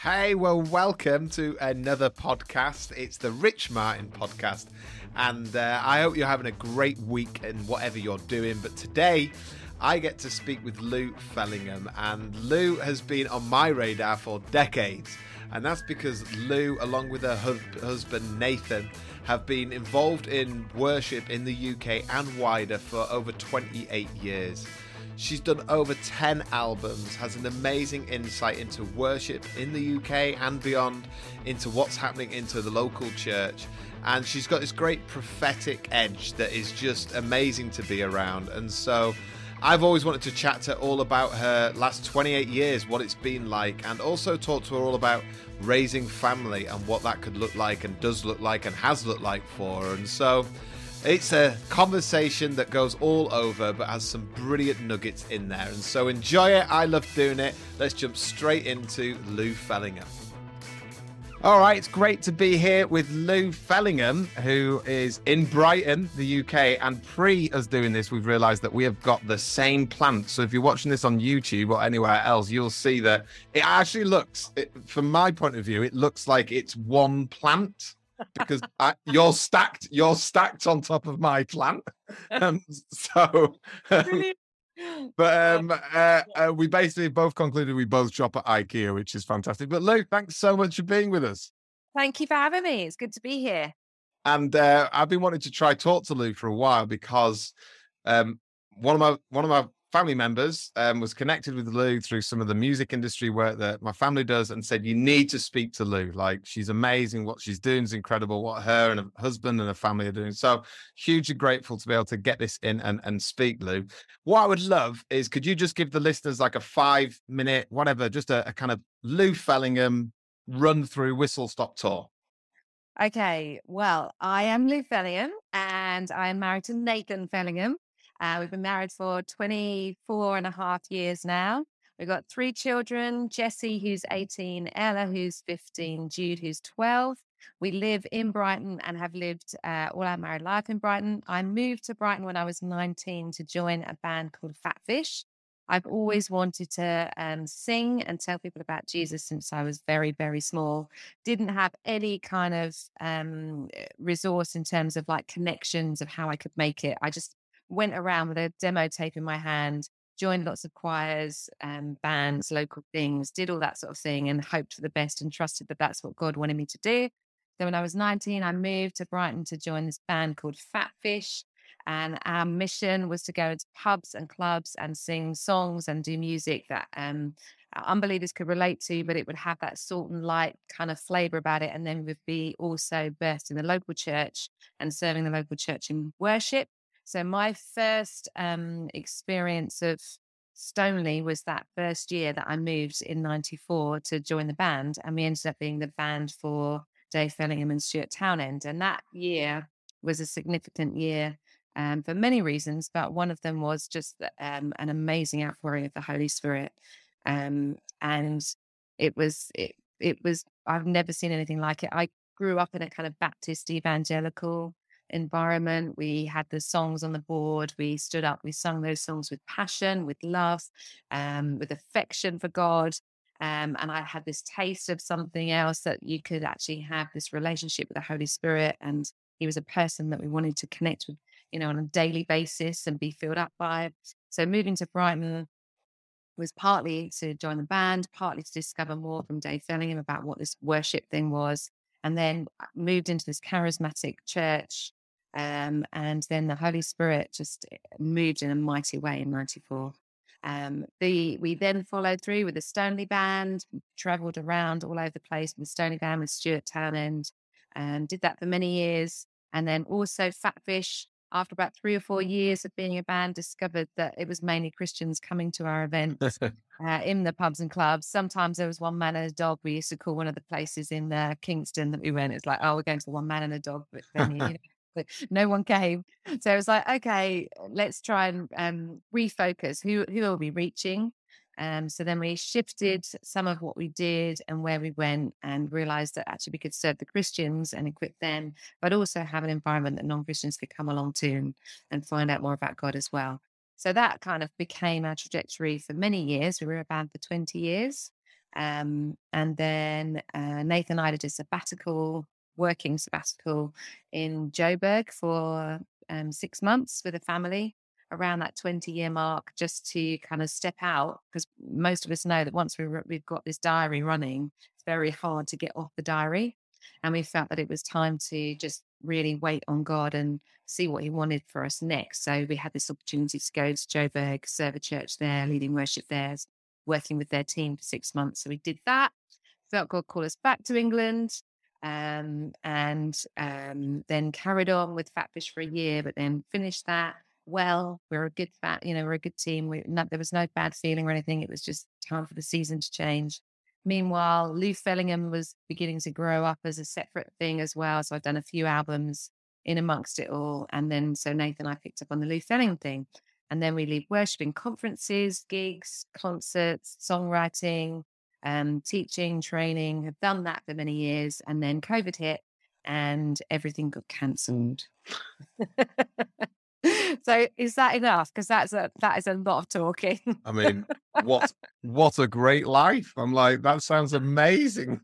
Hey, well, welcome to another podcast. It's the Rich Martin podcast, and I hope you're having a great week in whatever you're doing. But today, I get to speak with Lou Fellingham, and Lou has been on my radar for decades, and that's because Lou, along with her husband Nathan, have been involved in worship in the UK and wider for over 28 years. She's done over 10 albums, has an amazing insight into worship in the UK and beyond, into what's happening into the local church. And she's got this great prophetic edge that is just amazing to be around. And so I've always wanted to chat to her all about her last 28 years, what it's been like, and also talk to her all about raising family and what that could look like and does look like and has looked like for her. And so it's a conversation that goes all over, but has some brilliant nuggets in there. And so enjoy it. I love doing it. Let's jump straight into Lou Fellingham. All right, it's great to be here with Lou Fellingham, who is in Brighton, the UK. And pre us doing this, we've realised that we have got the same plant. So if you're watching this on YouTube or anywhere else, you'll see that it actually looks, from my point of view, it looks like it's one plant. Because you're stacked on top of my plant. We basically both concluded we both shop at IKEA, which is fantastic. But Lou, thanks so much for being with us. Thank you for having me. It's good to be here. And I've been wanting to talk to Lou for a while because one of my family members was connected with Lou through some of the music industry work that my family does, and said, you need to speak to Lou. Like, she's amazing. What she's doing is incredible. What her and her husband and her family are doing. So hugely grateful to be able to get this in and speak, Lou. What I would love is, could you just give the listeners like a 5-minute, whatever, just a kind of Lou Fellingham run through whistle stop tour? Okay, well, I am Lou Fellingham and I am married to Nathan Fellingham. We've been married for 24 and a half years now. We've got 3 children, Jessie, who's 18, Ella, who's 15, Jude, who's 12. We live in Brighton and have lived all our married life in Brighton. I moved to Brighton when I was 19 to join a band called Fat Fish. I've always wanted to sing and tell people about Jesus since I was very, very small. Didn't have any kind of resource in terms of like connections of how I could make it. I just went around with a demo tape in my hand, joined lots of choirs, bands, local things, did all that sort of thing and hoped for the best and trusted that that's what God wanted me to do. So when I was 19, I moved to Brighton to join this band called Fat Fish. And our mission was to go into pubs and clubs and sing songs and do music that unbelievers could relate to, but it would have that salt and light kind of flavor about it. And then we would be also birthed in the local church and serving the local church in worship. So my first experience of Stoneleigh was that first year that I moved in 94 to join the band. And we ended up being the band for Dave Fellingham and Stuart Townend. And that year was a significant year for many reasons, but one of them was just an amazing outpouring of the Holy Spirit. And it was, I've never seen anything like it. I grew up in a kind of Baptist evangelical environment. We had the songs on the board. We stood up, we sung those songs with passion, with love, with affection for God. And I had this taste of something else, that you could actually have this relationship with the Holy Spirit. And he was a person that we wanted to connect with, on a daily basis and be filled up by. So moving to Brighton was partly to join the band, partly to discover more from Dave Fellingham about what this worship thing was. And then moved into this charismatic church. And then the Holy Spirit just moved in a mighty way in 94. We then followed through with the Stoneleigh band, traveled around all over the place with the Stoneleigh band with Stuart Townend, and did that for many years. And then also Fat Fish, after about 3 or 4 years of being a band, discovered that it was mainly Christians coming to our events in the pubs and clubs. Sometimes there was one man and a dog. We used to call one of the places in Kingston that we went. It's like, oh, we're going to the one man and a dog venue. But no one came. So it was like, okay, let's try and refocus. Who are we reaching? So then we shifted some of what we did and where we went, and realized that actually we could serve the Christians and equip them, but also have an environment that non-Christians could come along to and find out more about God as well. So that kind of became our trajectory for many years. We were a band for 20 years. And then Nathan and I did a sabbatical, working sabbatical in Joburg for 6 months with a family around that 20-year mark, just to kind of step out, because most of us know that once we've got this diary running, it's very hard to get off the diary. And we felt that it was time to just really wait on God and see what he wanted for us next. So we had this opportunity to go to Joburg, serve a church there, leading worship there, working with their team for 6 months. So we did that. Felt God call us back to England, and then carried on with Fatfish for a year, but then finished that. Well, we're a good we're a good team. There was no bad feeling or anything. It was just time for the season to change. Meanwhile, Lou Fellingham was beginning to grow up as a separate thing as well. So I've done a few albums in amongst it all. And then so Nathan and I picked up on the Lou Fellingham thing. And then we lead worship in conferences, gigs, concerts, songwriting, teaching, training, have done that for many years. And then COVID hit and everything got cancelled. So is that enough? Because that is a lot of talking. I mean, what a great life. I'm like, that sounds amazing.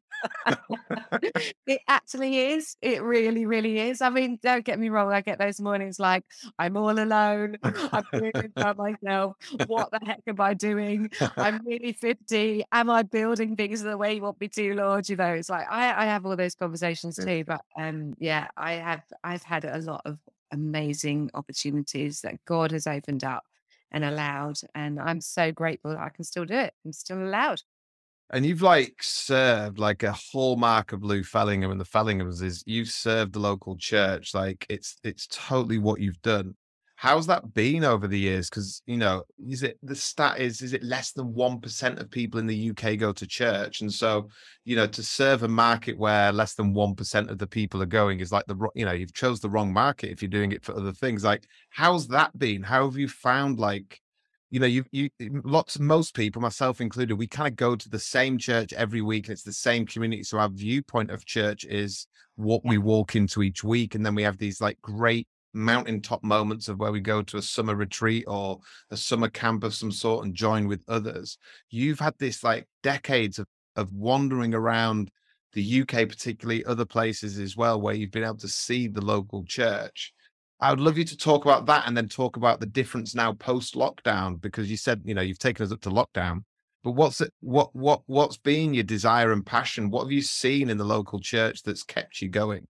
It actually is. It really, really is. I mean, don't get me wrong. I get those mornings like, I'm all alone. I'm feeling by myself. What the heck am I doing? I'm really 50. Am I building things the way you want me to, Lord? You know, it's like I have all those conversations too. But yeah, I've had a lot of amazing opportunities that God has opened up and allowed. And I'm so grateful that I can still do it. I'm still allowed. And you've like served, like a hallmark of Lou Fellingham and the Fellinghams is you've served the local church. Like it's totally what you've done. How's that been over the years? Because, you know, is it less than 1% of people in the UK go to church? And so, you know, to serve a market where less than 1% of the people are going is like you've chose the wrong market if you're doing it for other things. Like, how's that been? How have you found, like, you know, most people, myself included, we kind of go to the same church every week and it's the same community. So our viewpoint of church is what we walk into each week. And then we have these like great mountaintop moments of where we go to a summer retreat or a summer camp of some sort and join with others. You've had this like decades of wandering around the UK, particularly other places as well, where you've been able to see the local church. I would love you to talk about that and then talk about the difference now post lockdown, because you said, you know, you've taken us up to lockdown, but what's been your desire and passion? What have you seen in the local church that's kept you going?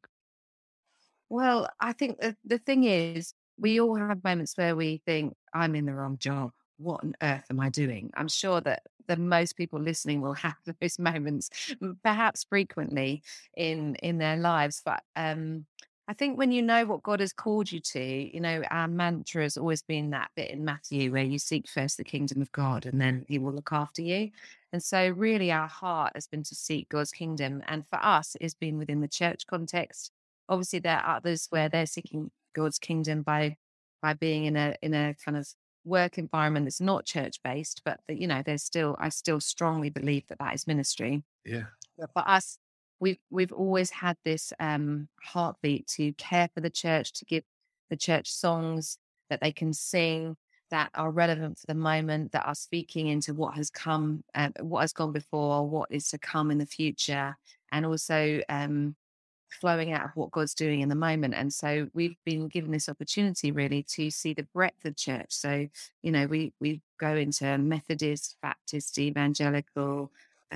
Well, I think the thing is, we all have moments where we think, I'm in the wrong job. What on earth am I doing? I'm sure that the most people listening will have those moments, perhaps frequently in their lives. But I think when you know what God has called you to, you know, our mantra has always been that bit in Matthew where you seek first the kingdom of God and then he will look after you. And so really our heart has been to seek God's kingdom. And for us, it's been within the church context. Obviously, there are others where they're seeking God's kingdom by being in a kind of work environment that's not church based, but that, you know, I still strongly believe that is ministry. Yeah. But for us, we've always had this heartbeat to care for the church, to give the church songs that they can sing that are relevant for the moment, that are speaking into what has come, what has gone before, what is to come in the future, and also flowing out of what God's doing in the moment. And so we've been given this opportunity really to see the breadth of church. So, you know, we go into Methodist, Baptist, Evangelical,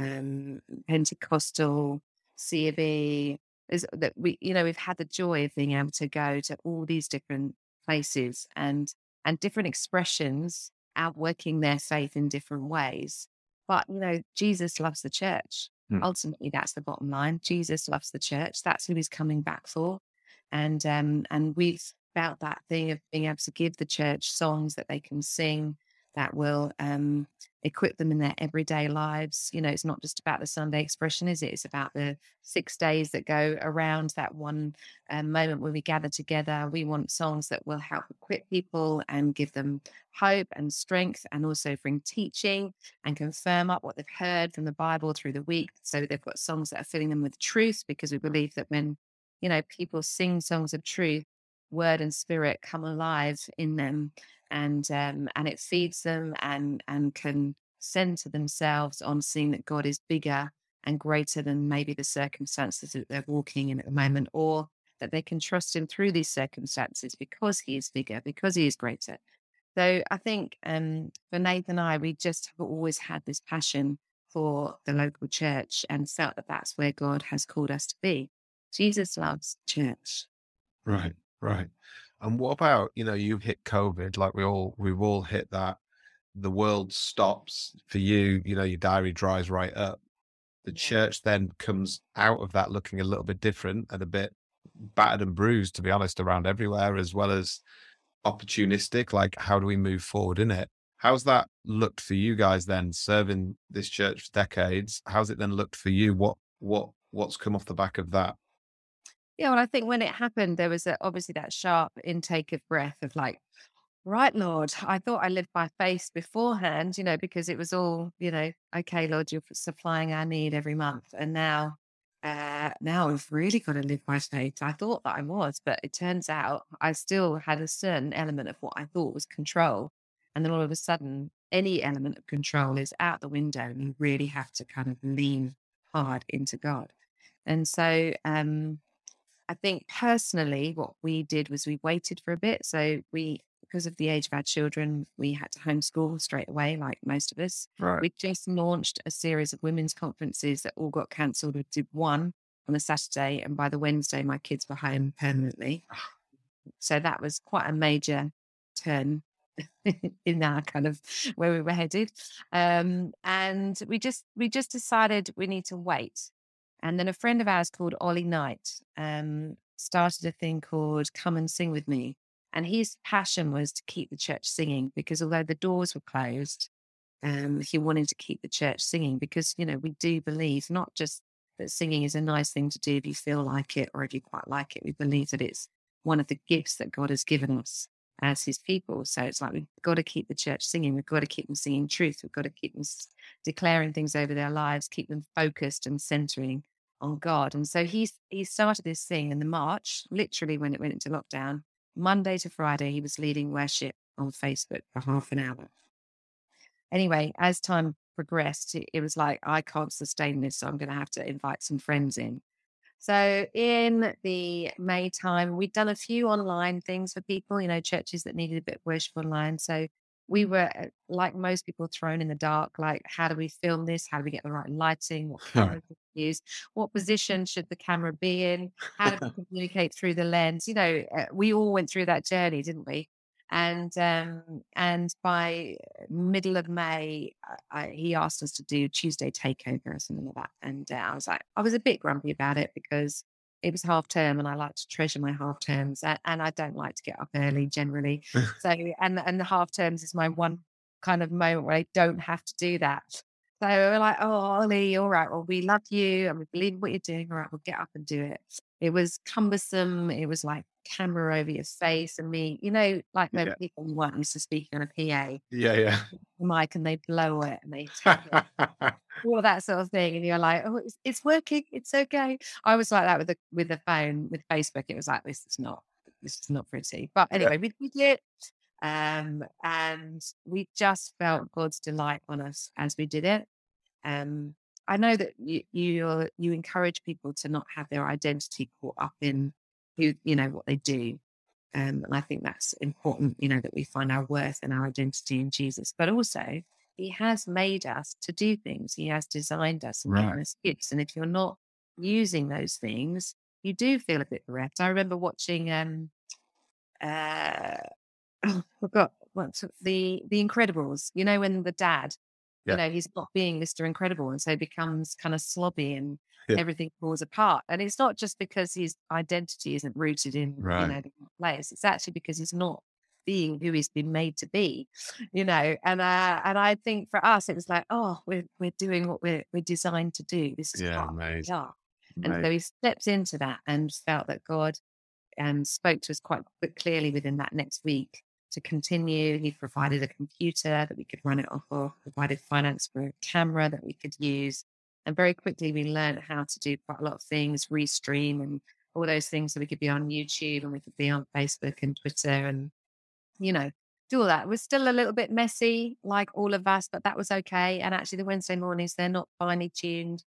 Pentecostal, C of E. Is that we've had the joy of being able to go to all these different places and different expressions outworking their faith in different ways. But, you know, Jesus loves the church. Ultimately, that's the bottom line. Jesus loves the church. That's who he's coming back for. And we've felt that thing of being able to give the church songs that they can sing that will equip them in their everyday lives. You know, it's not just about the Sunday expression, is it? It's about the 6 days that go around that one moment where we gather together. We want songs that will help equip people and give them hope and strength, and also bring teaching and confirm up what they've heard from the Bible through the week. So they've got songs that are filling them with truth, because we believe that when, you know, people sing songs of truth, word and spirit come alive in them, and it feeds them and can center themselves on seeing that God is bigger and greater than maybe the circumstances that they're walking in at the moment, or that they can trust him through these circumstances because he is bigger, because he is greater. So I think for Nathan and I, we just have always had this passion for the local church and felt that that's where God has called us to be. Jesus loves church. Right, right. And what about, you hit COVID, like we've all hit that. The world stops for you, your diary dries right up. The Yeah. church then comes out of that looking a little bit different and a bit battered and bruised, to be honest, around everywhere, as well as opportunistic. Like, how do we move forward in it? How's that looked for you guys then, serving this church for decades? How's it then looked for you? What's come off the back of that? Yeah, well, I think when it happened, there was obviously that sharp intake of breath of like, right, Lord, I thought I lived by faith beforehand, because it was all, okay, Lord, you're supplying our need every month. And now I've really got to live by faith. I thought that I was, but it turns out I still had a certain element of what I thought was control. And then all of a sudden, any element of control is out the window and you really have to kind of lean hard into God. And so, I think personally, what we did was we waited for a bit. So because of the age of our children, we had to homeschool straight away, like most of us. Right. We just launched a series of women's conferences that all got cancelled. We did one on a Saturday, and by the Wednesday, my kids were home permanently. So that was quite a major turn in our kind of where we were headed. And we just decided we need to wait. And then a friend of ours called Ollie Knight started a thing called Come and Sing With Me. And his passion was to keep the church singing, because although the doors were closed, he wanted to keep the church singing because, we do believe not just that singing is a nice thing to do if you feel like it or if you quite like it. We believe that it's one of the gifts that God has given us as his people. So it's like, we've got to keep the church singing. We've got to keep them singing truth. We've got to keep them declaring things over their lives, keep them focused and centering on God. And so he started this thing in the March, literally when it went into lockdown, Monday to Friday, he was leading worship on Facebook for half an hour. Anyway, as time progressed, it was like, I can't sustain this, so I'm going to have to invite some friends in. So in the May time, we'd done a few online things for people, churches that needed a bit of worship online. So we were, like most people, thrown in the dark. Like, how do we film this? How do we get the right lighting? What camera do we use? What position should the camera be in? How do we communicate through the lens? We all went through that journey, didn't we? And by middle of May, he asked us to do Tuesday takeover or something like that. And I was a bit grumpy about it because it was half term and I like to treasure my half terms and I don't like to get up early generally. So, and the half terms is my one kind of moment where I don't have to do that. So we're like, oh, Ollie, all right, well, we love you and we believe in what you're doing. All right, we'll get up and do it. It was cumbersome. It was like camera over your face and me, like when people weren't used to speaking on a PA. Yeah. Mic and they blow it and they take it, all of that sort of thing. And you're like, oh, it's working. It's okay. I was like that with the phone, with Facebook. It was like, this is not pretty. But anyway, we did. And we just felt God's delight on us as we did it. I know that you encourage people to not have their identity caught up in who, what they do. And I think that's important, that we find our worth and our identity in Jesus. But also, he has made us to do things. He has designed us and given us gifts. And if you're not using those things, you do feel a bit bereft. I remember watching I forgot what's the Incredibles, when the dad, he's not being Mr. Incredible and so becomes kind of slobby and everything falls apart. And it's not just because his identity isn't rooted in the place. It's actually because he's not being who he's been made to be, and I think for us it was like, oh, we're doing what we're designed to do. This is amazing. And so he stepped into that and felt that God spoke to us quite clearly within that next week to continue. He provided a computer that we could run it off of, provided finance for a camera that we could use. And very quickly we learned how to do quite a lot of things, restream and all those things, so we could be on YouTube and we could be on Facebook and Twitter and, still that. We're still a little bit messy, like all of us, but that was okay. And actually, the Wednesday mornings, they're not finely tuned.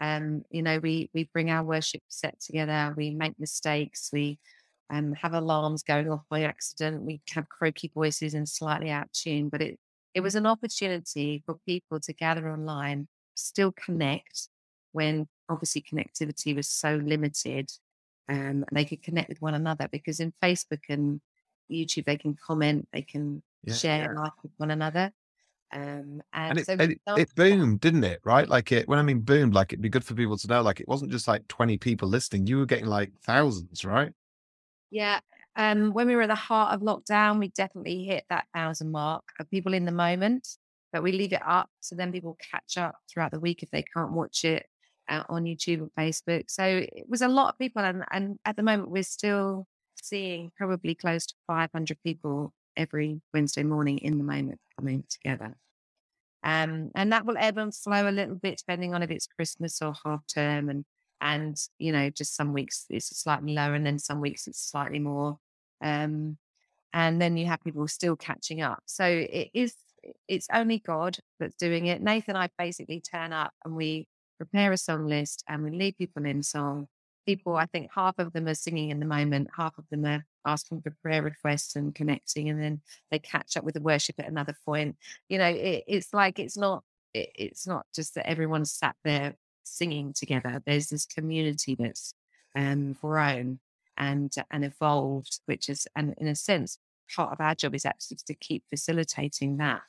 We bring our worship set together. We make mistakes. We have alarms going off by accident. We have croaky voices and slightly out of tune. But it was an opportunity for people to gather online, still connect when obviously connectivity was so limited. And they could connect with one another, because in Facebook and YouTube, they can comment, they can share life with one another. And And it, so and it, it boomed, didn't it? Right? Like when I mean boomed, like it'd be good for people to know, like it wasn't just like 20 people listening. You were getting like thousands, right? yeah. When we were at the heart of lockdown, we definitely hit that 1,000 mark of people in the moment, but we leave it up so then people catch up throughout the week if they can't watch it on YouTube or Facebook. So it was a lot of people. And at the moment, we're still seeing probably close to 500 people every Wednesday morning in the moment coming together. And that will ebb and flow a little bit depending on if it's Christmas or half term, and just some weeks it's slightly lower, and then some weeks it's slightly more. And then you have people still catching up. So it's only God that's doing it. Nathan and I basically turn up and we prepare a song list and we lead people in song. People, I think half of them are singing in the moment, half of them are asking for prayer requests and connecting, and then they catch up with the worship at another point. It's like it's not just that everyone's sat there singing together. There's this community that's grown and evolved, which is, and in a sense, part of our job is actually to keep facilitating that.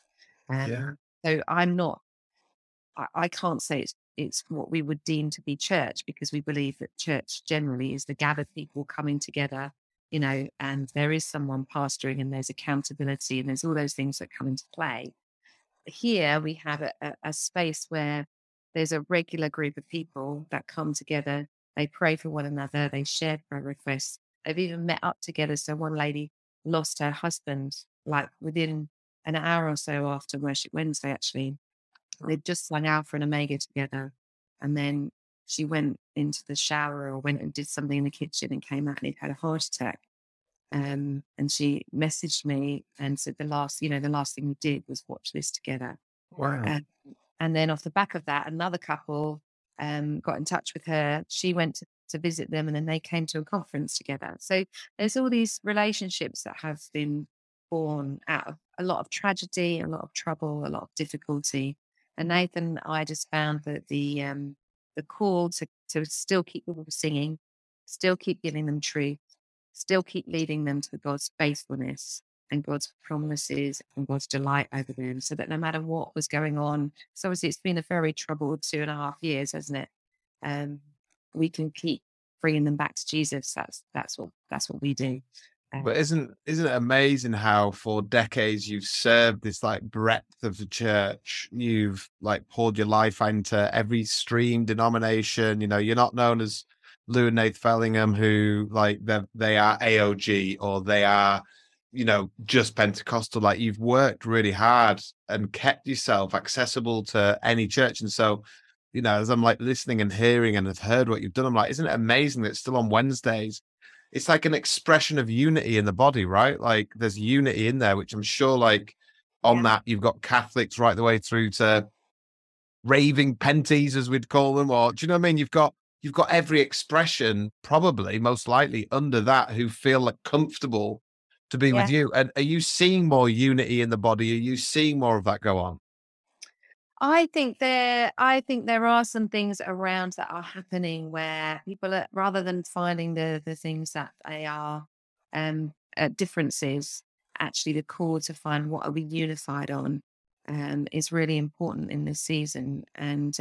So I can't say it's what we would deem to be church, because we believe that church generally is the gathered people coming together, and there is someone pastoring and there's accountability and there's all those things that come into play. Here we have a space where there's a regular group of people that come together. They pray for one another. They share prayer requests. They've even met up together. So one lady lost her husband like within an hour or so after Worship Wednesday, actually. They'd just sung Alpha and Omega together. And then she went into the shower or went and did something in the kitchen and came out and he'd had a heart attack. And she messaged me and said the last thing we did was watch this together. Wow. And then off the back of that, another couple got in touch with her. She went to visit them, and then they came to a conference together. So there's all these relationships that have been born out of a lot of tragedy, a lot of trouble, a lot of difficulty. And Nathan and I just found that the call to still keep people singing, still keep giving them truth, still keep leading them to God's faithfulness and God's promises and God's delight over them, so that no matter what was going on, so obviously it's been a very troubled 2.5 years, hasn't it? We can keep bringing them back to Jesus. That's what we do. But isn't it amazing how for decades you've served this like breadth of the church? You've like poured your life into every stream, denomination. You're not known as Lou and Nath Fellingham, who like they are AOG or they are, just Pentecostal. Like you've worked really hard and kept yourself accessible to any church. And so, as I'm like listening and hearing and have heard what you've done, I'm like, isn't it amazing that it's still on Wednesdays? It's like an expression of unity in the body, right? Like there's unity in there, which I'm sure like on that you've got Catholics right the way through to raving penties, as we'd call them, or do you know what I mean? You've got every expression, probably most likely under that, who feel like comfortable to be with you. And are you seeing more unity in the body? Are you seeing more of that go on? I think there are some things around that are happening where people are, rather than finding the things that they are differences, actually the call to find what are we unified on is really important in this season. And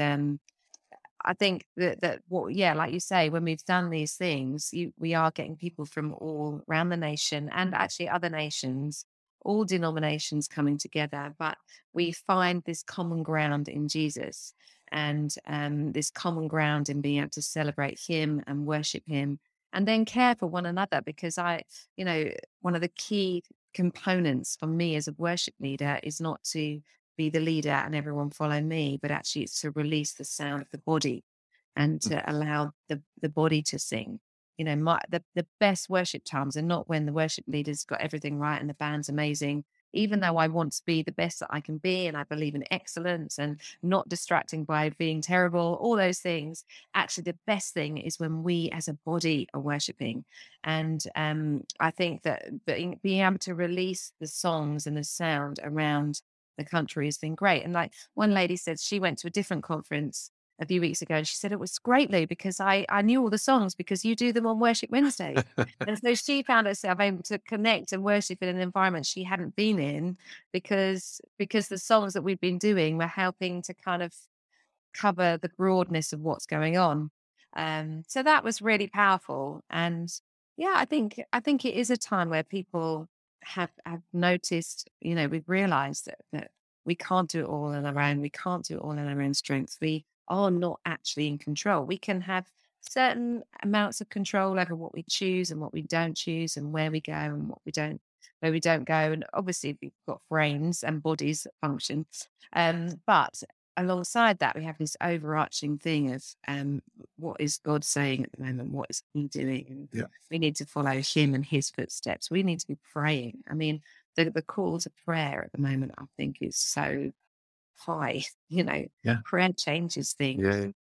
I think that like you say, when we've done these things, we are getting people from all around the nation and actually other nations, all denominations coming together. But we find this common ground in Jesus, and this common ground in being able to celebrate him and worship him, and then care for one another. Because one of the key components for me as a worship leader is not to be the leader and everyone follow me, but actually it's to release the sound of the body and to allow the body to sing. The best worship times are not when the worship leader's got everything right and the band's amazing even though I want to be the best that I can be, and I believe in excellence and not distracting by being terrible, all those things, actually the best thing is when we as a body are worshiping. And I think that being able to release the songs and the sound around the country has been great. And like one lady said, she went to a different conference a few weeks ago, and she said it was great, Lou, because I knew all the songs because you do them on Worship Wednesday. And so she found herself able to connect and worship in an environment she hadn't been in because the songs that we've been doing were helping to kind of cover the broadness of what's going on. So that was really powerful. And yeah, I think it is a time where people have noticed, we've realized that we can't do it all on our own. We can't do it all in our own strength. We are not actually in control. We can have certain amounts of control over what we choose and what we don't choose, and where we go and where we don't go. And obviously we've got brains and bodies that function. But alongside that, we have this overarching thing of what is God saying at the moment? What is he doing? And we need to follow him and his footsteps. We need to be praying. I mean, the call to prayer at the moment, I think, is so high. Prayer changes things.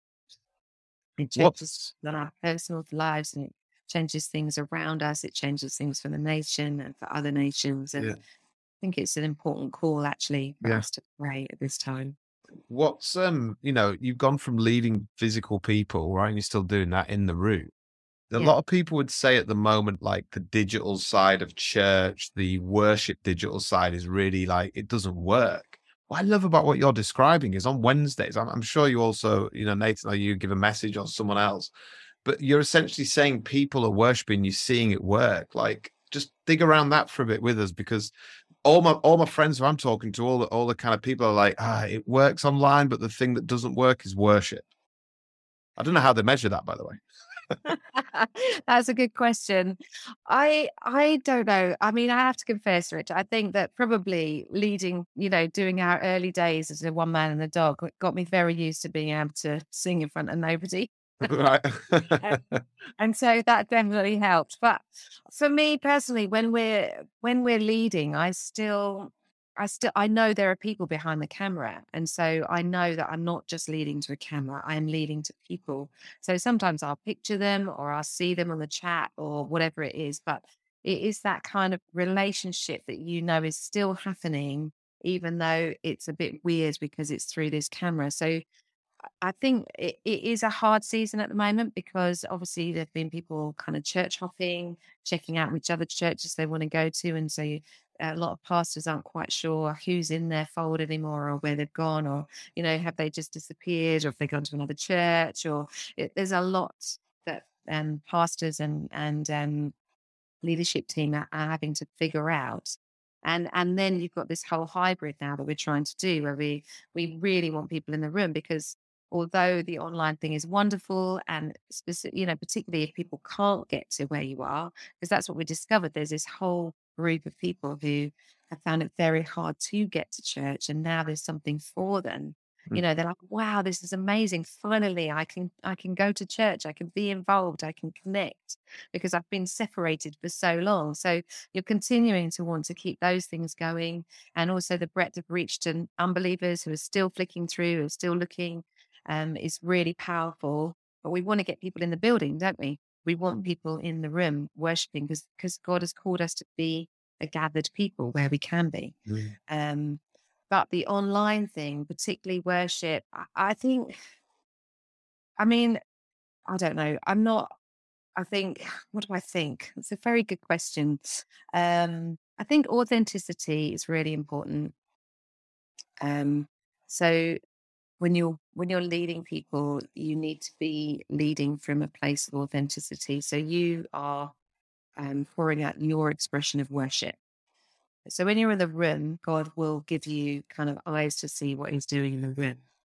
It changes on our personal lives, and it changes things around us. It changes things for the nation and for other nations. And I think it's an important call actually for us to pray at this time. What's you've gone from leading physical people, right? And you're still doing that in the room. A lot of people would say at the moment, like the digital side of church, the worship digital side is really like, it doesn't work. What I love about what you're describing is on Wednesdays, I'm sure you also, Nathan, or you give a message or someone else, but you're essentially saying people are worshiping, you're seeing it work. Like, just dig around that for a bit with us, because all my friends who I'm talking to, all the kind of people are like, it works online, but the thing that doesn't work is worship. I don't know how they measure that, by the way. That's a good question. I don't know. I mean, I have to confess, Rich, I think that probably leading, doing our early days as a one man and a dog got me very used to being able to sing in front of nobody. Right. And so that definitely helped. But for me personally, when we're leading, I know there are people behind the camera. And so I know that I'm not just leading to a camera, I am leading to people. So sometimes I'll picture them or I'll see them on the chat or whatever it is. But it is that kind of relationship that is still happening, even though it's a bit weird because it's through this camera. So I think it is a hard season at the moment because obviously there have been people kind of church hopping, checking out which other churches they want to go to. And so a lot of pastors aren't quite sure who's in their fold anymore or where they've gone, or, have they just disappeared, or if they've gone to another church, or there's a lot that pastors and leadership team are having to figure out. And then you've got this whole hybrid now that we're trying to do, where we really want people in the room, because although the online thing is wonderful, and particularly if people can't get to where you are, because that's what we discovered. There's this whole group of people who have found it very hard to get to church, and now there's something for them. They're like, wow, this is amazing. Finally, I can go to church. I can be involved. I can connect, because I've been separated for so long. So you're continuing to want to keep those things going. And also the breadth of reach to unbelievers who are still flicking through, who are still looking, is really powerful. But we want to get people in the building, don't we? We want people in the room worshiping, because God has called us to be a gathered people where we can be. But the online thing, particularly worship, I think, I mean, I don't know. What do I think? It's a very good question. I think authenticity is really important. So when you're leading people, you need to be leading from a place of authenticity. So you are pouring out your expression of worship. So when you're in the room, God will give you kind of eyes to see what he's doing in the room.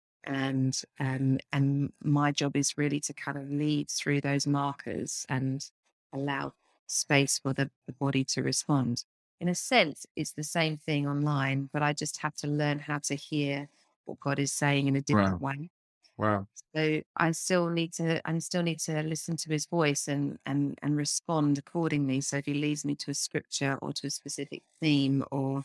And my job is really to kind of lead through those markers and allow space for the body to respond. In a sense, it's the same thing online, but I just have to learn how to hear what God is saying in a different way. Wow. So I still need to listen to his voice and respond accordingly. So if he leads me to a scripture or to a specific theme or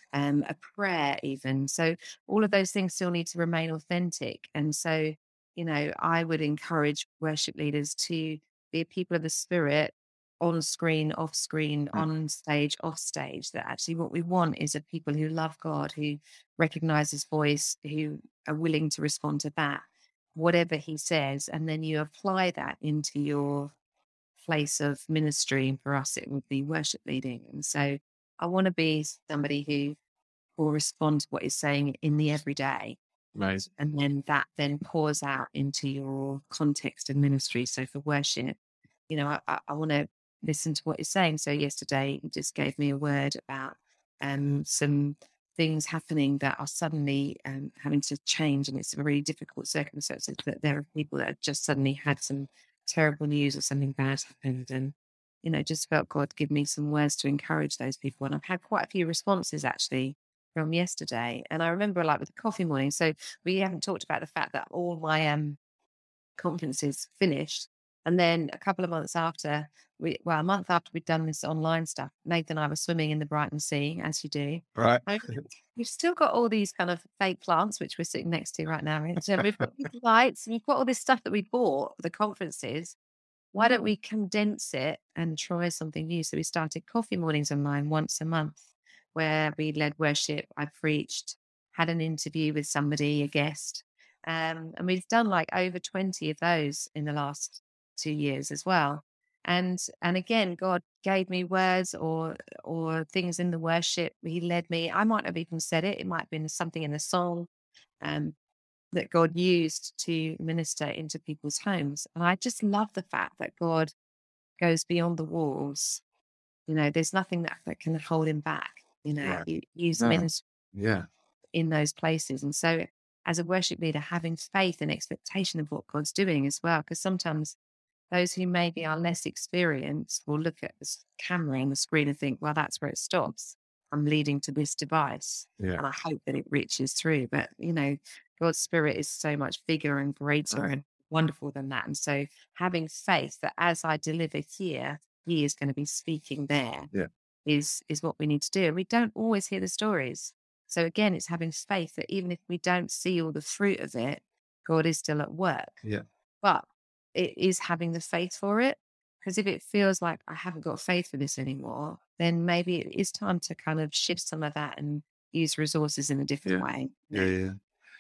a prayer even. So all of those things still need to remain authentic. And so, I would encourage worship leaders to be a people of the spirit, on screen, off screen, Mm. on stage, off stage. That actually what we want is a people who love God, who recognize his voice, who are willing to respond to that, whatever he says. And then you apply that into your place of ministry. And for us, it would be worship leading. And so I want to be somebody who will respond to what he's saying in the everyday. Amazing. And then that then pours out into your context of ministry. So for worship, I want to listen to what he's saying. So yesterday he just gave me a word about some things happening that are suddenly having to change, and it's a really difficult circumstances, that there are people that have just suddenly had some terrible news or something bad happened, and just felt God give me some words to encourage those people. And I've had quite a few responses actually from yesterday. And I remember, like, with the coffee morning, so we haven't talked about the fact that all my conferences finished. And then a couple of months after, a month after we'd done this online stuff, Nathan and I were swimming in the Brighton Sea, as you do. Right. We've still got all these kind of fake plants, which we're sitting next to right now. Rich. And we've got these lights, and we've got all this stuff that we bought for the conferences. Why don't we condense it and try something new? So we started coffee mornings online once a month, where we led worship. I preached, had an interview with somebody, a guest. And we've done like over 20 of those in the last 2 years as well. And again, God gave me words or things in the worship. He led me. I might have even said it. It might have been something in the song that God used to minister into people's homes. And I just love the fact that God goes beyond the walls. There's nothing that can hold him back. Yeah. He's No. ministering Yeah. in those places. And so as a worship leader, having faith and expectation of what God's doing as well, because sometimes those who maybe are less experienced will look at this camera on the screen and think, well, that's where it stops. I'm leading to this device. Yeah. And I hope that it reaches through. But, God's spirit is so much bigger and greater and wonderful than that. And so having faith that as I deliver here, he is going to be speaking there is what we need to do. And we don't always hear the stories. So again, it's having faith that even if we don't see all the fruit of it, God is still at work. Yeah. But it is having the faith for it. Because if it feels like I haven't got faith for this anymore, then maybe it is time to kind of shift some of that and use resources in a different way. Yeah.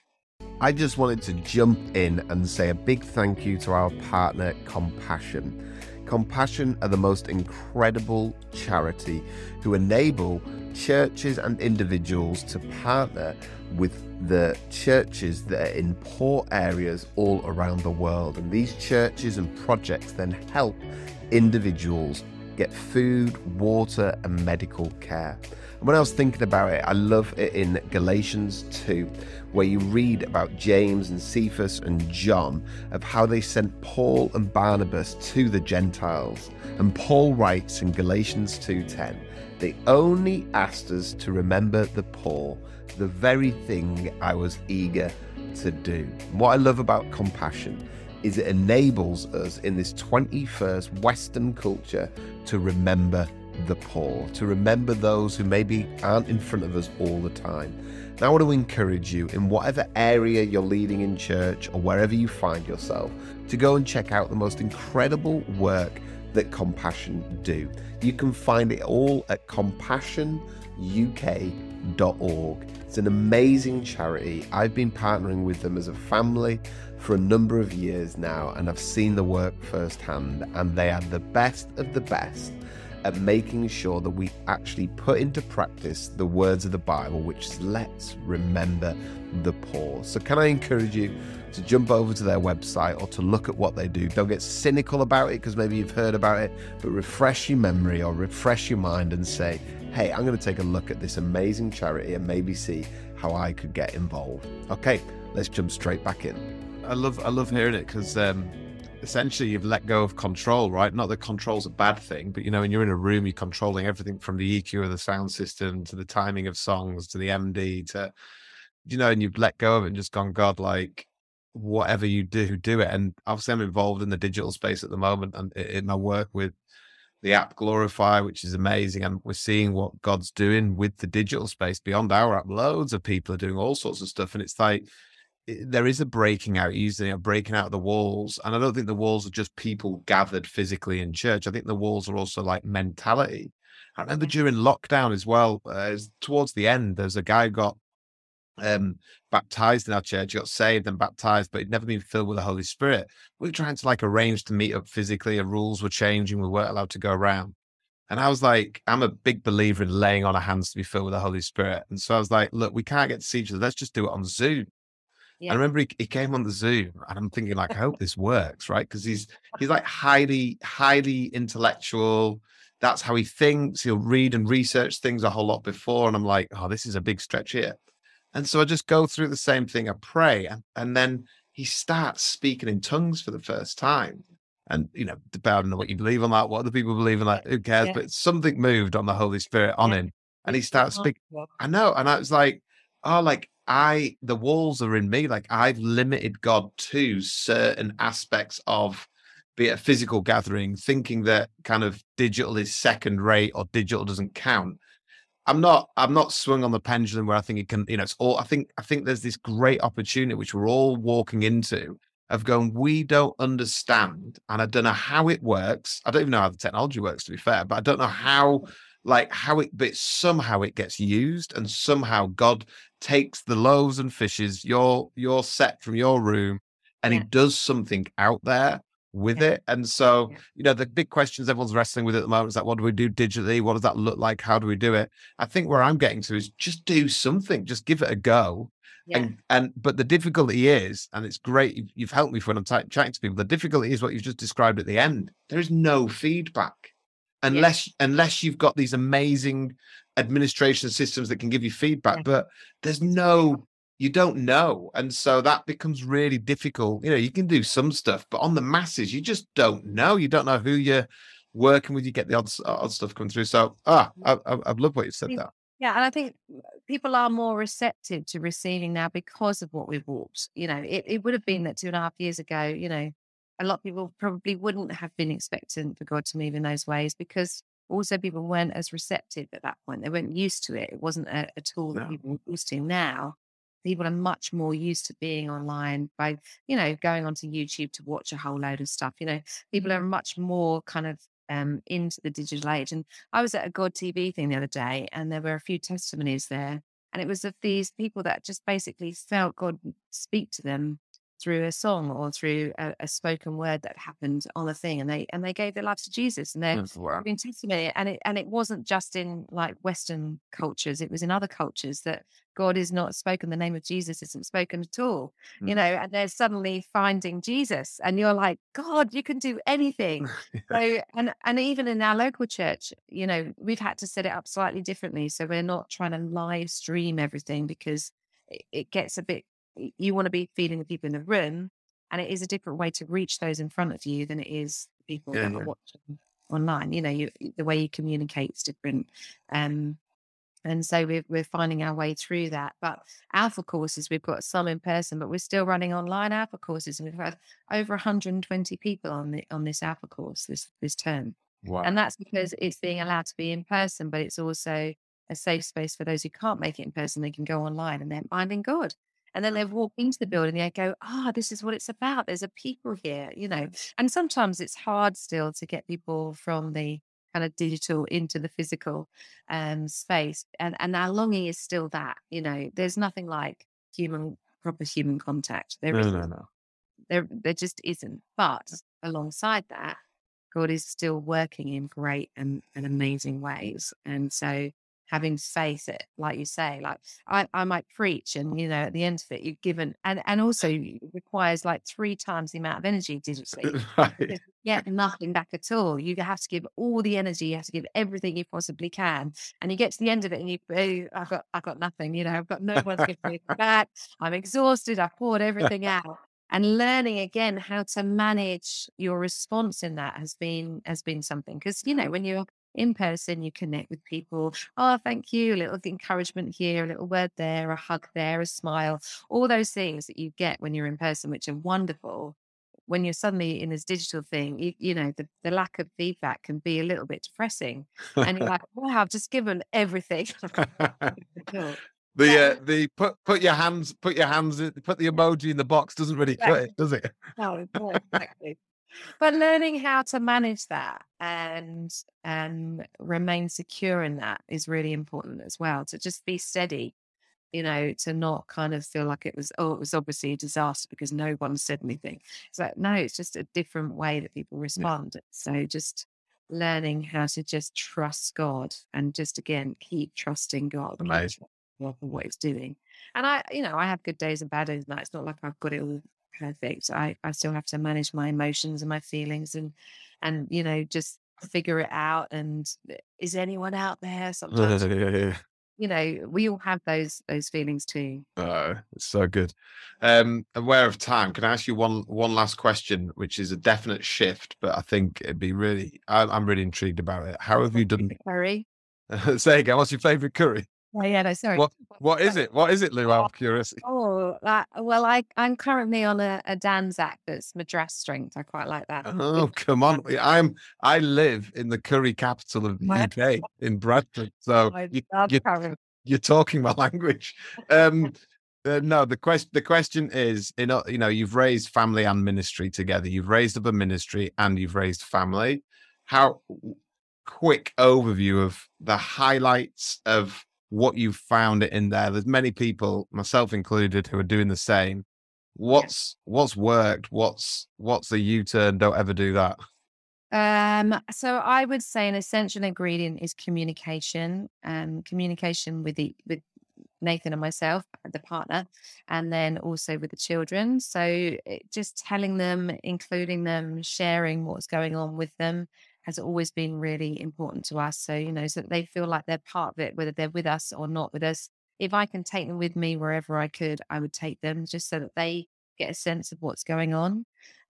I just wanted to jump in and say a big thank you to our partner, Compassion. Compassion are the most incredible charity who enable churches and individuals to partner with the churches that are in poor areas all around the world. And these churches and projects then help individuals get food, water, and medical care. And when I was thinking about it, I love it in Galatians 2, where you read about James and Cephas and John, of how they sent Paul and Barnabas to the Gentiles. And Paul writes in Galatians 2:10, they only asked us to remember the poor, the very thing I was eager to do. And what I love about Compassion is it enables us in this 21st Western culture to remember the poor, to remember those who maybe aren't in front of us all the time. Now, I want to encourage you, in whatever area you're leading in church or wherever you find yourself, to go and check out the most incredible work that Compassion do. You can find it all at compassionuk.org. It's an amazing charity. I've been partnering with them as a family for a number of years now, and I've seen the work firsthand, and they are the best of the best at making sure that we actually put into practice the words of the Bible, which is let's remember the poor. So can I encourage you to jump over to their website or to look at what they do? Don't get cynical about it because maybe you've heard about it, but refresh your memory or refresh your mind and say, hey, I'm going to take a look at this amazing charity and maybe see how I could get involved. Okay, let's jump straight back in. I love hearing it because essentially you've let go of control, right? Not that control's a bad thing, but when you're in a room, you're controlling everything from the EQ of the sound system to the timing of songs to the MD to, and you've let go of it and just gone, God, like whatever you do it. And obviously I'm involved in the digital space at the moment and in my work with the app Glorify, which is amazing. And we're seeing what God's doing with the digital space beyond our app. Loads of people are doing all sorts of stuff. And it's like, there is a breaking out, usually a breaking out of the walls. And I don't think the walls are just people gathered physically in church. I think the walls are also like mentality. I remember during lockdown as well, towards the end, there's a guy who got baptized in our church. He got saved and baptized, but he'd never been filled with the Holy Spirit. We were trying to like arrange to meet up physically, and rules were changing. We weren't allowed to go around. And I was like, I'm a big believer in laying on of hands to be filled with the Holy Spirit. And so I was like, look, we can't get to see each other. Let's just do it on Zoom. I remember he came on the Zoom, and I'm thinking like, I hope this works, right? Because he's like highly intellectual. That's how he thinks. He'll read and research things a whole lot before. And I'm like, oh, this is a big stretch here. And so I just go through the same thing. I pray, and then he starts speaking in tongues for the first time. And, depending on what you believe on that, what other people believe in that, who cares? But something moved on the Holy Spirit on him. And he starts speaking. I know. And I was like, oh, like the walls are in me. Like I've limited God to certain aspects of, be it a physical gathering, thinking that kind of digital is second rate or digital doesn't count. I'm not swung on the pendulum where I think it can, it's all, I think there's this great opportunity which we're all walking into of going, we don't understand. And I don't know how it works. I don't even know how the technology works, to be fair, but I don't know but somehow it gets used, and somehow God takes the loaves and fishes, your set from your room, and he does something out there with it. And so, the big questions everyone's wrestling with at the moment is like, what do we do digitally? What does that look like? How do we do it? I think where I'm getting to is just do something, just give it a go. But the difficulty is, and it's great, you've helped me when I'm chatting to people, the difficulty is what you've just described at the end. There is no feedback unless you've got these amazing administration systems that can give you feedback, but there's you don't know. And so that becomes really difficult. You can do some stuff, but on the masses, you just don't know. You don't know who you're working with. You get the odd stuff coming through. So, I've loved what you said there. Yeah. And I think people are more receptive to receiving now because of what we've walked. It would have been that 2.5 years ago, a lot of people probably wouldn't have been expectant for God to move in those ways, because also people weren't as receptive at that point. They weren't used to it. It wasn't a tool that people were used to. Now, people are much more used to being online by, going onto YouTube to watch a whole load of stuff. People are much more kind of into the digital age. And I was at a God TV thing the other day, and there were a few testimonies there. And it was of these people that just basically felt God speak to them through a song or through a spoken word that happened on the thing, and they gave their lives to Jesus, and they're giving testimony. And it wasn't just in like Western cultures; it was in other cultures that God is not spoken. The name of Jesus isn't spoken at all, and they're suddenly finding Jesus, and you're like, God, you can do anything. So, and even in our local church, we've had to set it up slightly differently. So we're not trying to live stream everything, because it gets a bit, you want to be feeding the people in the room, and it is a different way to reach those in front of you than it is people that are watching online. The way you communicate is different. And so we're finding our way through that. But Alpha courses, we've got some in person, but we're still running online Alpha courses, and we've had over 120 people on this Alpha course this term. Wow. And that's because it's being allowed to be in person, but it's also a safe space for those who can't make it in person. They can go online, and they're finding God. And then they walk into the building, they go, this is what it's about. There's a people here, And sometimes it's hard still to get people from the kind of digital into the physical space. And our longing is still that, there's nothing like proper human contact. No. There just isn't. But alongside that, God is still working in great and amazing ways. And so having faith, like you say, like I might preach, and at the end of it, you've given, and also it requires like 3 times the amount of energy digitally. You get nothing back at all. You have to give all the energy. You have to give everything you possibly can, and you get to the end of it, and I've got nothing. I've got no one's giving me back. I'm exhausted. I've poured everything out. And learning again how to manage your response in that has been something, because when you're in person, you connect with people. Thank you, a little encouragement here, a little word there, a hug there, a smile, all those things that you get when you're in person, which are wonderful. when you're suddenly in this digital thing, the lack of feedback can be a little bit depressing. And you're like, wow, I've just given everything. Cool. The put your hands in, put the emoji in the box doesn't really cut it, does it? No, exactly. But learning how to manage that and remain secure in that is really important as well. To just be steady, to not kind of feel like it was obviously a disaster because no one said anything. It's like, no, it's just a different way that people respond. So just learning how to just trust God and just, again, keep trusting God. Amazing. For what it's doing. And I have good days and bad days, and it's not like I've got it all perfect. I still have to manage my emotions and my feelings and just figure it out. And is anyone out there? Sometimes we all have those feelings too. It's so good. Aware of time, can I ask you one last question, which is a definite shift, but I think it'd be really, I'm really intrigued about it. How have you done? Curry? Say again, what's your favorite curry? Oh, yeah, no, sorry. What is it? What is it, Lou? Out of curiosity. Well, I'm currently on a Danzak that's Madras strength. I quite like that. Oh, come on. I live in the curry capital of the UK, in Bradford. So you're talking my language. No, the question is, you've raised family and ministry together. You've raised up a ministry and you've raised family. How quick overview of the highlights of what you've found it in there? There's many people, myself included, who are doing the same. What's worked? What's the U-turn? Don't ever do that. So I would say an essential ingredient is communication, communication with Nathan and myself, the partner, and then also with the children. So just telling them, including them, sharing what's going on with them has always been really important to us. So, so that they feel like they're part of it, whether they're with us or not with us. If I can take them with me wherever I could, I would take them, just so that they get a sense of what's going on.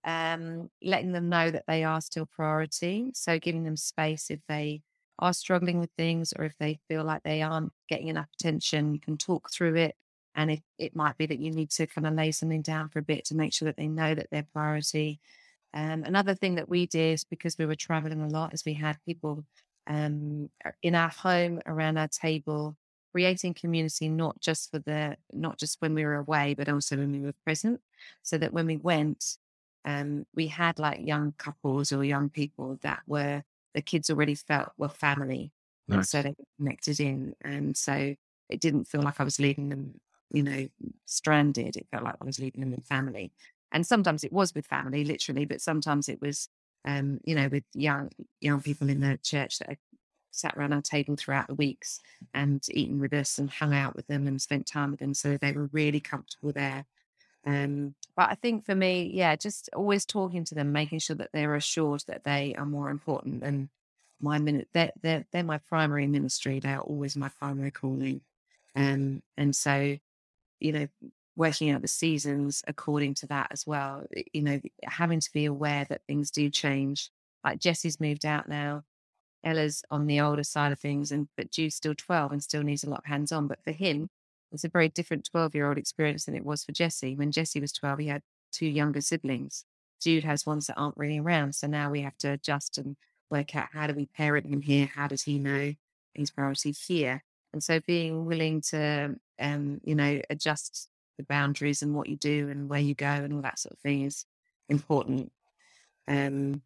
Letting them know that they are still priority. So giving them space if they are struggling with things, or if they feel like they aren't getting enough attention, you can talk through it. And if it might be that you need to kind of lay something down for a bit to make sure that they know that they're priority. Another thing that we did, because we were traveling a lot, is we had people in our home, around our table, creating community, not just when we were away, but also when we were present, so that when we went, we had like young couples or young people that the kids already felt were family. Nice. And so they were connected in. And so it didn't feel like I was leaving them, stranded. It felt like I was leaving them in family. And sometimes it was with family, literally, but sometimes it was, with young people in the church that sat around our table throughout the weeks and eaten with us and hung out with them and spent time with them. So they were really comfortable there. But I think for me, just always talking to them, making sure that they're assured that they are more important than they're my primary ministry. They are always my primary calling. And so, working out the seasons according to that as well, having to be aware that things do change. Like Jesse's moved out now. Ella's on the older side of things, but Jude's still 12 and still needs a lot of hands-on. But for him, it's a very different 12-year-old experience than it was for Jesse. When Jesse was 12, he had 2 younger siblings. Jude has ones that aren't really around. So now we have to adjust and work out, how do we parent him here? How does he know his priorities here? And so being willing to, adjust the boundaries and what you do and where you go and all that sort of thing is important. I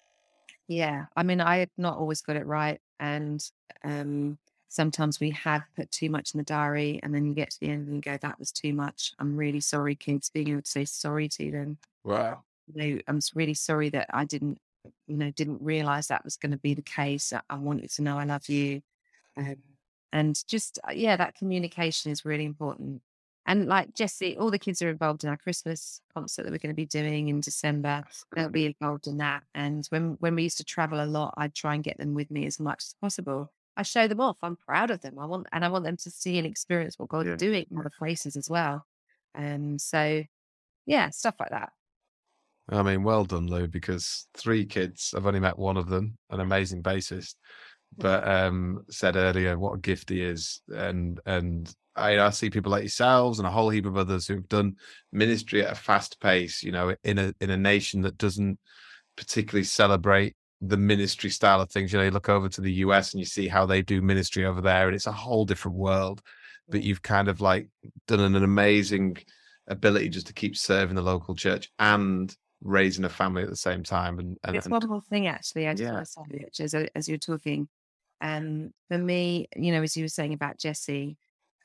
had not always got it right. And sometimes we have put too much in the diary, and then you get to the end and you go, that was too much. I'm really sorry, kids. Being able to say sorry to them. Wow. I'm really sorry that I didn't realize that was going to be the case. I wanted to know I love you. And just, that communication is really important. And like Jesse, all the kids are involved in our Christmas concert that we're going to be doing in December. They'll be involved in that. And when we used to travel a lot, I'd try and get them with me as much as possible. I show them off. I'm proud of them. I want them to see and experience what God is doing in other places as well. So stuff like that. I mean, well done, Lou, because 3 kids, I've only met one of them, an amazing bassist. but said earlier what a gift he is, and I see people like yourselves and a whole heap of others who've done ministry at a fast pace, you know, in a nation that doesn't particularly celebrate the ministry style of things. You know, you look over to the US and you see how they do ministry over there, and it's a whole different world. But you've kind of like done an amazing ability just to keep serving the local church and raising a family at the same time. It's one more thing, actually. I just Yeah. want to say, Rich, as you're talking, for me, you know, as you were saying about Jesse,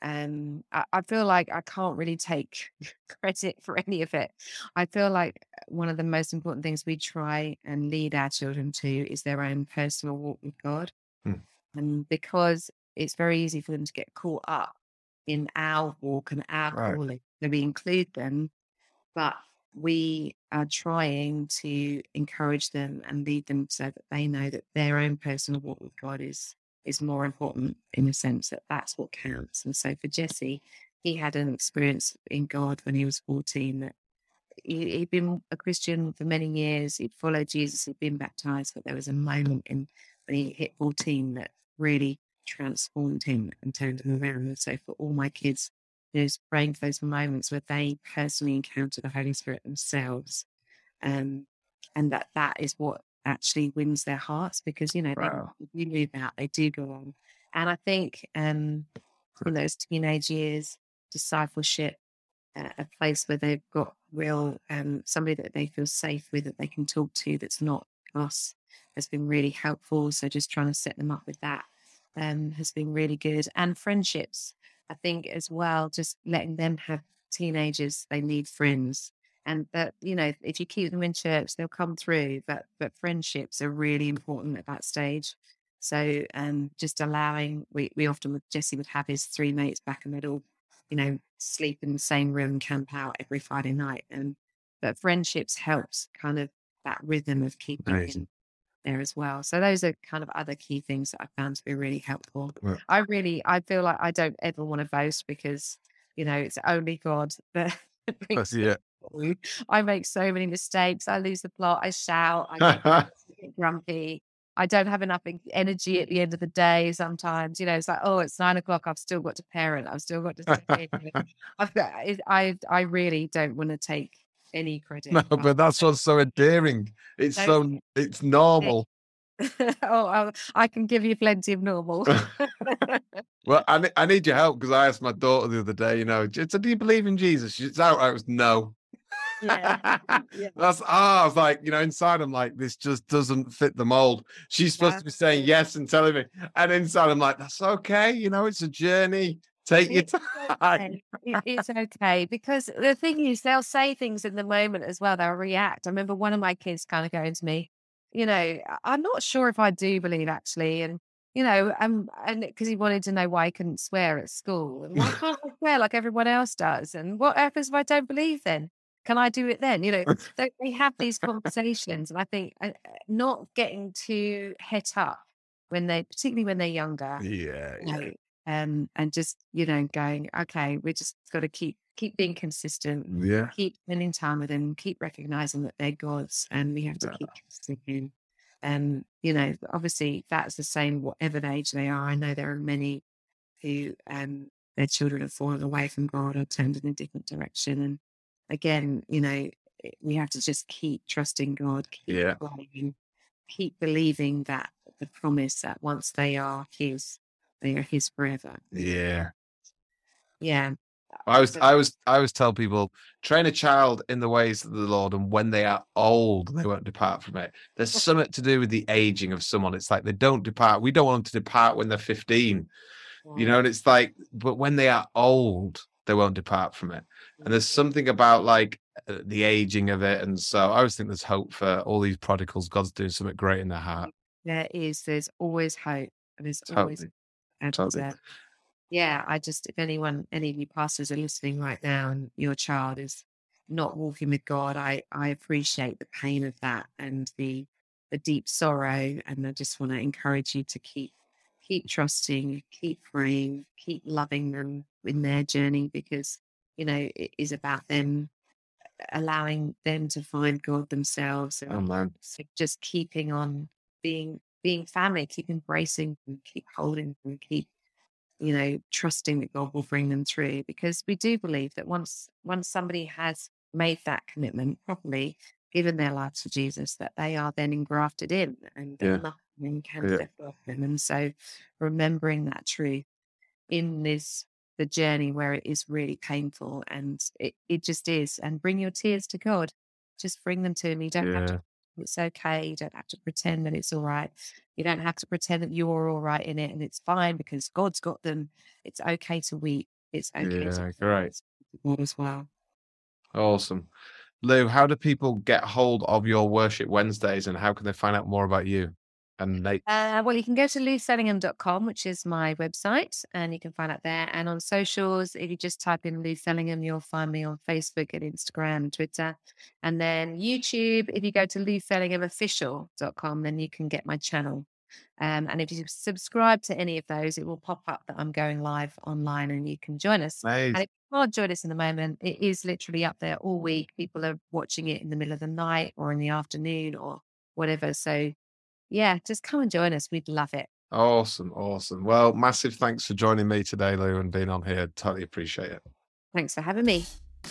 I feel like I can't really take credit for any of it. I feel like one of the most important things we try and lead our children to is their own personal walk with God. Hmm. And because it's very easy for them to get caught up in our walk and our Right. calling, so we include them, but we are trying to encourage them and lead them so that they know that their own personal walk with God is more important, in a sense that that's what counts. And so for Jesse, he had an experience in God when he was 14 that he'd been a Christian for many years. He'd followed Jesus, he'd been baptized, but there was a moment when he hit 14 that really transformed him and turned him around. And so for all my kids, just praying for those moments where they personally encounter the Holy Spirit themselves, and that is what actually wins their hearts, because, you know, Wow. they do move out, they do go on. And I think in those teenage years, discipleship, a place where they've got real somebody that they feel safe with, that they can talk to, that's not us, has been really helpful. So just trying to set them up with that has been really good. And friendships, I think, as well, just letting them have teenagers, they need friends. And that, you know, if you keep them in church, they'll come through. But friendships are really important at that stage. So just allowing, we often with Jesse would have his three mates back, and they'd all, you know, sleep in the same room, camp out every Friday night. But friendships helps kind of that rhythm of keeping Amazing. in there as well. So those are kind of other key things that I found to be really helpful. Well- I feel like I don't ever want to boast, because, you know, it's only God that brings me Yeah. through. I make so many mistakes. I lose the plot. I shout. I get grumpy. I don't have enough energy at the end of the day. Sometimes, you know, it's like, oh, it's 9 o'clock. I've still got to parent. I've still got to step in. I've got. I really don't want to take any credit. No, but that's what's so endearing. It's it's normal. I can give you plenty of normal. Well, I need your help, because I asked my daughter the other day, you know, do you believe in Jesus? She's outright, it was no. Yeah. I was like, you know, inside I'm like, this just doesn't fit the mold. She's supposed to be saying yes and telling me, and inside I'm like, that's okay, you know, it's a journey. Take your time. Okay. It's okay, because the thing is, they'll say things in the moment as well. They'll react. I remember one of my kids kind of going to me, you know, I'm not sure if I do believe, actually. And, you know, and because he wanted to know why I couldn't swear at school. And why can't I swear like everyone else does? And what happens if I don't believe then? Can I do it then? You know, they have these conversations. And I think not getting too het up particularly when they're younger. Yeah. You know, and just, you know, going, okay, we just got to keep being consistent, Yeah. keep spending time with them, keep recognizing that they're God's, and we have to keep trusting Him. And, you know, obviously that's the same whatever age they are. I know there are many who their children have fallen away from God or turned in a different direction. And again, you know, we have to just keep trusting God, keep praying, keep believing that the promise that once they are His forever. Yeah. Yeah. I always tell people, train a child in the ways of the Lord, and when they are old, they won't depart from it. There's something to do with the aging of someone. It's like they don't depart. We don't want them to depart when they're 15, you know, and it's like, but when they are old, they won't depart from it. And there's something about like the aging of it. And so I always think there's hope for all these prodigals. God's doing something great in their heart. There is. There's always hope. And there's always. Totally. Yeah, if any of you pastors are listening right now and your child is not walking with God, I appreciate the pain of that and the deep sorrow. And I just want to encourage you to keep trusting, keep praying, keep loving them in their journey, because, you know, it is about them, allowing them to find God themselves. And Oh man. so just keeping on being being family, keep embracing them, keep holding them, keep, trusting that God will bring them through. Because we do believe that once somebody has made that commitment properly, given their lives to Jesus, that they are then engrafted in, and that nothing can separate them. And so remembering that truth in the journey where it is really painful, and it just is. And bring your tears to God. Just bring them to him. You don't have to, it's okay. You don't have to pretend that it's all right. You don't have to pretend that you're all right in it, and it's fine because God's got them. It's okay to weep. It's okay to great. God as well. Awesome. Lou, how do people get hold of your Worship Wednesdays, and how can they find out more about you and Nate? Well, you can go to loufellingham.com, which is my website, and you can find out there. And on socials, if you just type in Lou Fellingham, you'll find me on Facebook and Instagram and Twitter. And then YouTube, if you go to loufellinghamofficial.com, then you can get my channel. And if you subscribe to any of those, it will pop up that I'm going live online and you can join us. Nice. And if you can't join us in the moment, it is literally up there all week. People are watching it in the middle of the night or in the afternoon or whatever. So yeah, just come and join us. We'd love it. Awesome. Well, massive thanks for joining me today, Lou, and being on here. Totally appreciate it. Thanks for having me.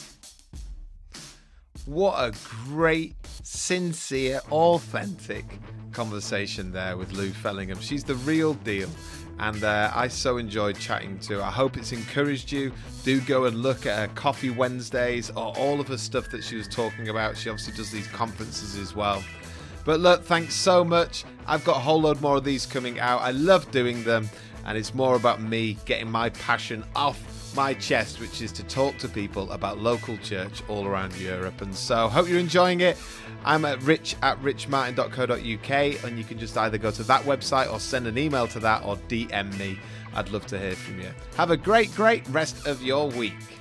What a great, sincere, authentic conversation there with Lou Fellingham. She's the real deal. And I so enjoyed chatting to her. I hope it's encouraged you. Do go and look at her Coffee Wednesdays or all of her stuff that she was talking about. She obviously does these conferences as well. But look, thanks so much. I've got a whole load more of these coming out. I love doing them. And it's more about me getting my passion off my chest, which is to talk to people about local church all around Europe. And so hope you're enjoying it. I'm at rich@richmartin.co.uk, and you can just either go to that website or send an email to that or DM me. I'd love to hear from you. Have a great rest of your week.